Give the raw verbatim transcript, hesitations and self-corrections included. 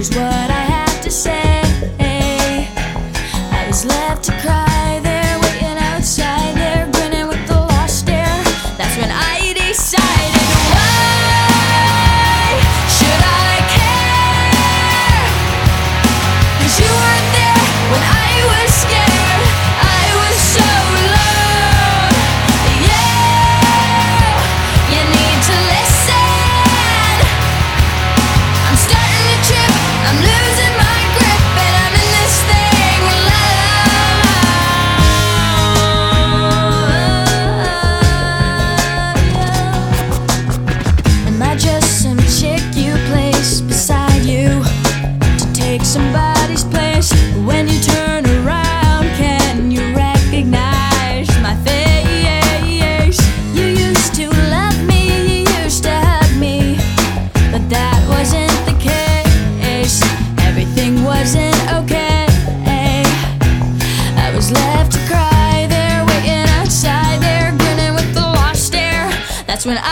Here's what I have to say. I was left to cry there, waiting outside there, grinning with the lost stare. That's when I decided, why should I care? 'Cause you weren't there when I was scared. I was so alone. Yeah, you need to listen. I'm starting to trip, I'm losing my grip, and I'm in this thing alone. Am I just some chick you place beside you to take somebody's place? When you turn around, can you recognize my face? You used to love me, you used to hug me, but that wasn't the case. Everything wasn't okay. I was left to cry there, waiting outside there, grinning with the lost stare. That's when I